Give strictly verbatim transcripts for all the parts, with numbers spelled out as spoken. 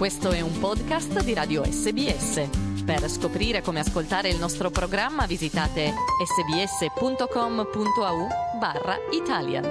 Questo è un podcast di Radio S B S. Per scoprire come ascoltare il nostro programma visitate sbs.com.au barra Italian.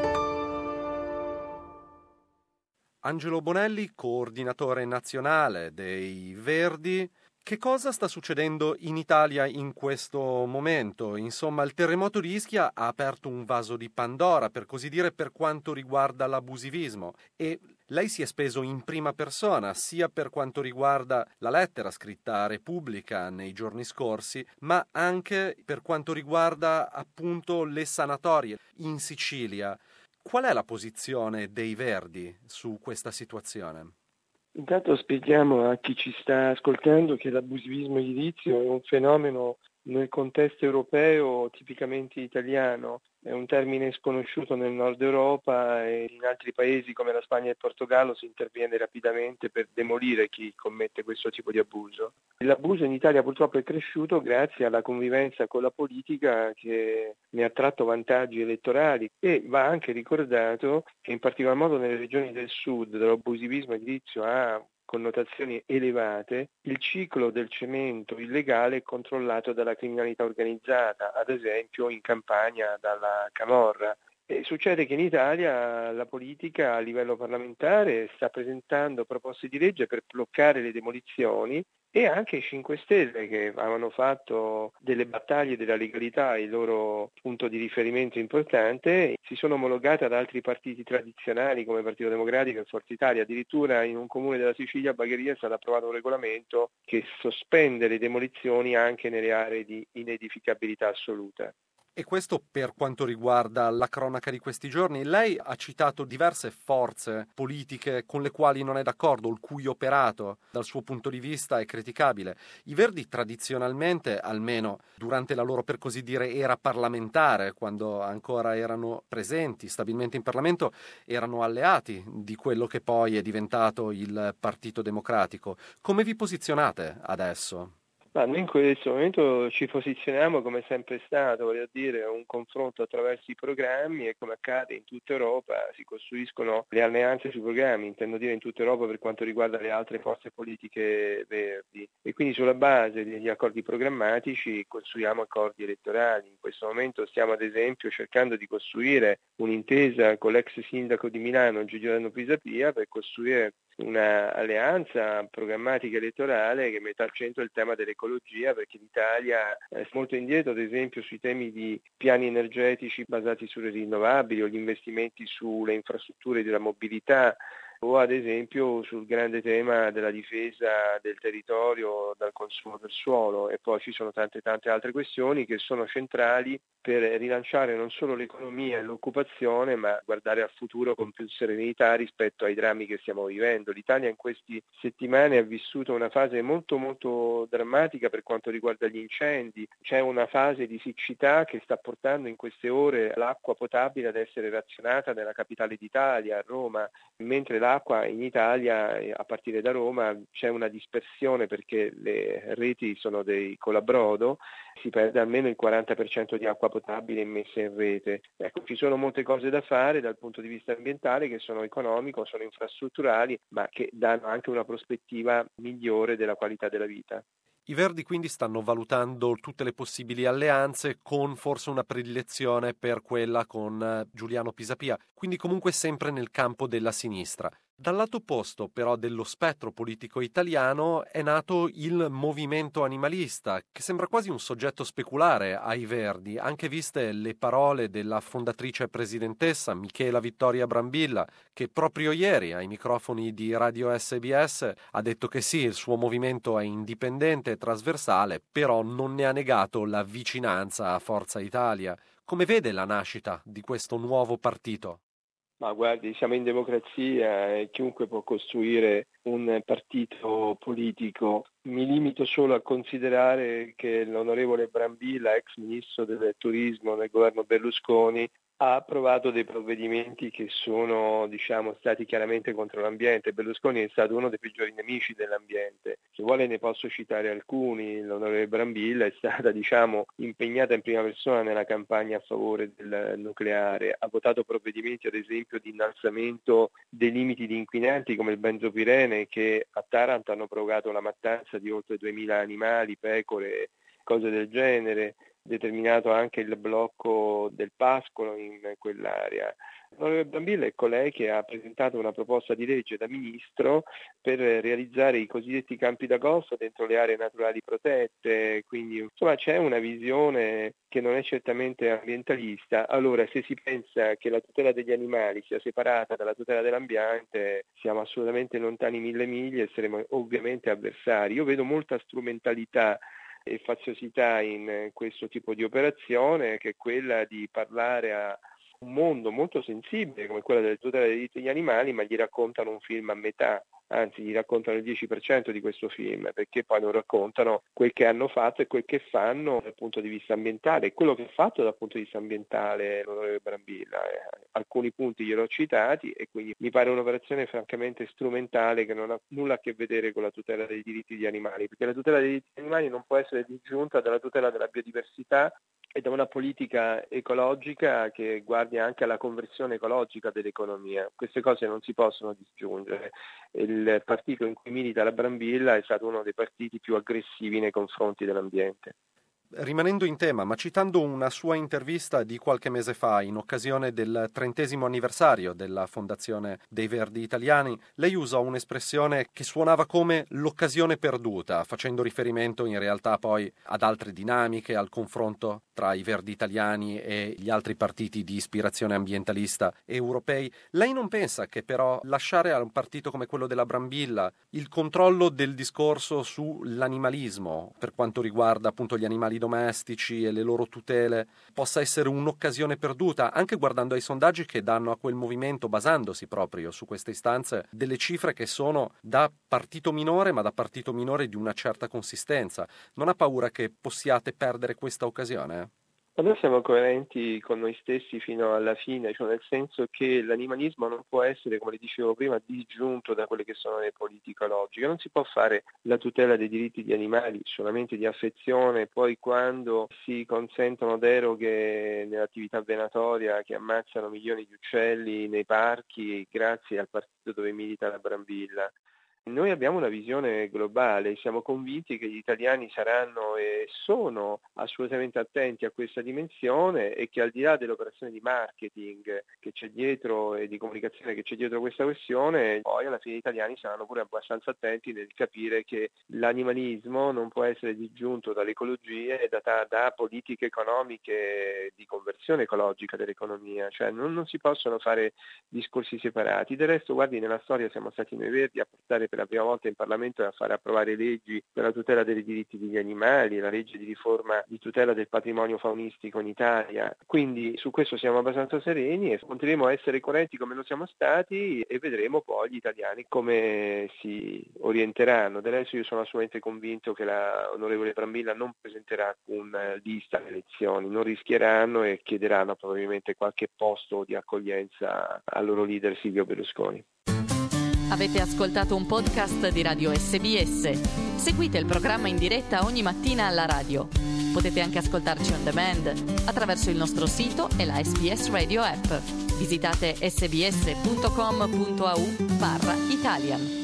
Angelo Bonelli, coordinatore nazionale dei Verdi. Che cosa sta succedendo in Italia in questo momento? Insomma, il terremoto di Ischia ha aperto un vaso di Pandora, per così dire, per quanto riguarda l'abusivismo. E lei si è speso in prima persona, sia per quanto riguarda la lettera scritta a Repubblica nei giorni scorsi, ma anche per quanto riguarda appunto le sanatorie in Sicilia. Qual è la posizione dei Verdi su questa situazione? Intanto spieghiamo a chi ci sta ascoltando che l'abusivismo edilizio è un fenomeno nel contesto europeo tipicamente italiano, è un termine sconosciuto nel nord Europa e in altri paesi come la Spagna e il Portogallo si interviene rapidamente per demolire chi commette questo tipo di abuso. L'abuso in Italia purtroppo è cresciuto grazie alla convivenza con la politica che ne ha tratto vantaggi elettorali e va anche ricordato che in particolar modo nelle regioni del sud dove l'abusivismo edilizio ha connotazioni elevate, il ciclo del cemento illegale è controllato dalla criminalità organizzata, ad esempio in Campania dalla camorra. E succede che in Italia la politica a livello parlamentare sta presentando proposte di legge per bloccare le demolizioni e anche i cinque Stelle che avevano fatto delle battaglie della legalità il loro punto di riferimento importante, si sono omologate ad altri partiti tradizionali come Partito Democratico e Forza Italia. Addirittura in un comune della Sicilia, a Bagheria, è stato approvato un regolamento che sospende le demolizioni anche nelle aree di inedificabilità assoluta. E questo per quanto riguarda la cronaca di questi giorni. Lei ha citato diverse forze politiche con le quali non è d'accordo, il cui operato dal suo punto di vista è criticabile. I Verdi tradizionalmente, almeno durante la loro per così dire era parlamentare, quando ancora erano presenti stabilmente in Parlamento, erano alleati di quello che poi è diventato il Partito Democratico. Come vi posizionate adesso? Ma noi in questo momento ci posizioniamo come sempre stato, voglio dire, un confronto attraverso i programmi e come accade in tutta Europa si costruiscono le alleanze sui programmi, intendo dire in tutta Europa per quanto riguarda le altre forze politiche verdi e quindi sulla base degli accordi programmatici costruiamo accordi elettorali. In questo momento stiamo ad esempio cercando di costruire un'intesa con l'ex sindaco di Milano Giuliano Pisapia per costruire una alleanza programmatica elettorale che metta al centro il tema dell'ecologia, perché l'Italia è molto indietro ad esempio sui temi di piani energetici basati sulle rinnovabili o gli investimenti sulle infrastrutture della mobilità o ad esempio sul grande tema della difesa del territorio dal consumo del suolo, e poi ci sono tante tante altre questioni che sono centrali per rilanciare non solo l'economia e l'occupazione, ma guardare al futuro con più serenità rispetto ai drammi che stiamo vivendo. L'Italia in queste settimane ha vissuto una fase molto molto drammatica per quanto riguarda gli incendi. C'è una fase di siccità che sta portando in queste ore l'acqua potabile ad essere razionata nella capitale d'Italia, a Roma, mentre l'acqua in Italia, a partire da Roma, c'è una dispersione perché le reti sono dei colabrodo, si perde almeno il quaranta per cento di acqua potabile immessa in rete. Ecco, ci sono molte cose da fare dal punto di vista ambientale che sono economico, sono infrastrutturali, ma che danno anche una prospettiva migliore della qualità della vita. I Verdi quindi stanno valutando tutte le possibili alleanze con forse una predilezione per quella con Giuliano Pisapia, quindi comunque sempre nel campo della sinistra. Dal lato opposto però dello spettro politico italiano è nato il movimento animalista, che sembra quasi un soggetto speculare ai Verdi, anche viste le parole della fondatrice e presidentessa Michela Vittoria Brambilla, che proprio ieri ai microfoni di Radio S B S ha detto che sì, il suo movimento è indipendente e trasversale, però non ne ha negato la vicinanza a Forza Italia. Come vede la nascita di questo nuovo partito? Ma guardi, siamo in democrazia e chiunque può costruire un partito politico. Mi limito solo a considerare che l'onorevole Brambilla, ex ministro del turismo nel governo Berlusconi, ha approvato dei provvedimenti che sono, diciamo, stati chiaramente contro l'ambiente. Berlusconi è stato uno dei peggiori nemici dell'ambiente. Se vuole ne posso citare alcuni. L'onorevole Brambilla è stata, diciamo, impegnata in prima persona nella campagna a favore del nucleare, ha votato provvedimenti ad esempio di innalzamento dei limiti di inquinanti come il benzopirene, che a Taranto hanno provocato la mattanza di oltre duemila animali, pecore, cose del genere, determinato anche il blocco del pascolo in quell'area. L'onorevole Brambilla è colei che ha presentato una proposta di legge da ministro per realizzare i cosiddetti campi da golf dentro le aree naturali protette, quindi insomma c'è una visione che non è certamente ambientalista. Allora, se si pensa che la tutela degli animali sia separata dalla tutela dell'ambiente, siamo assolutamente lontani mille miglia e saremo ovviamente avversari. Io vedo molta strumentalità e faziosità in questo tipo di operazione, che è quella di parlare a un mondo molto sensibile come quello della tutela dei diritti degli animali, ma gli raccontano un film a metà, anzi gli raccontano il dieci per cento di questo film, perché poi non raccontano quel che hanno fatto e quel che fanno dal punto di vista ambientale, e quello che ha fatto dal punto di vista ambientale l'onorevole Brambilla. Eh, alcuni punti gliel'ho citati e quindi mi pare un'operazione francamente strumentale che non ha nulla a che vedere con la tutela dei diritti degli animali, perché la tutela dei diritti degli animali non può essere disgiunta dalla tutela della biodiversità e da una politica ecologica che guardi anche alla conversione ecologica dell'economia. Queste cose non si possono disgiungere. Il partito in cui milita la Brambilla è stato uno dei partiti più aggressivi nei confronti dell'ambiente. Rimanendo in tema, ma citando una sua intervista di qualche mese fa in occasione del trentesimo anniversario della fondazione dei Verdi Italiani, lei usò un'espressione che suonava come l'occasione perduta, facendo riferimento in realtà poi ad altre dinamiche, al confronto tra i Verdi Italiani e gli altri partiti di ispirazione ambientalista europei. Lei non pensa che però lasciare a un partito come quello della Brambilla il controllo del discorso sull'animalismo, per quanto riguarda appunto gli animali domestici e le loro tutele, possa essere un'occasione perduta, anche guardando ai sondaggi che danno a quel movimento, basandosi proprio su queste istanze, delle cifre che sono da partito minore, ma da partito minore di una certa consistenza? Non ha paura che possiate perdere questa occasione? Noi siamo coerenti con noi stessi fino alla fine, cioè nel senso che l'animalismo non può essere, come le dicevo prima, disgiunto da quelle che sono le politiche ecologiche. Non si può fare la tutela dei diritti di animali solamente di affezione, poi quando si consentono deroghe nell'attività venatoria che ammazzano milioni di uccelli nei parchi grazie al partito dove milita la Brambilla. Noi abbiamo una visione globale, siamo convinti che gli italiani saranno e sono assolutamente attenti a questa dimensione e che al di là dell'operazione di marketing che c'è dietro e di comunicazione che c'è dietro questa questione, poi alla fine gli italiani saranno pure abbastanza attenti nel capire che l'animalismo non può essere disgiunto dall'ecologia e da, da, da politiche economiche di conversione ecologica dell'economia, cioè non, non si possono fare discorsi separati. Del resto, guardi, nella storia siamo stati noi Verdi a portare per la prima volta in Parlamento a fare approvare leggi per la tutela dei diritti degli animali, la legge di riforma di tutela del patrimonio faunistico in Italia. Quindi su questo siamo abbastanza sereni e continueremo a essere coerenti come lo siamo stati e vedremo poi gli italiani come si orienteranno. Del resto io sono assolutamente convinto che la onorevole Brambilla non presenterà alcun lista alle elezioni, non rischieranno e chiederanno probabilmente qualche posto di accoglienza al loro leader Silvio Berlusconi. Avete ascoltato un podcast di Radio S B S. Seguite il programma in diretta ogni mattina alla radio. Potete anche ascoltarci on demand attraverso il nostro sito e la S B S Radio app. Visitate sbs punto com punto a u barra Italian.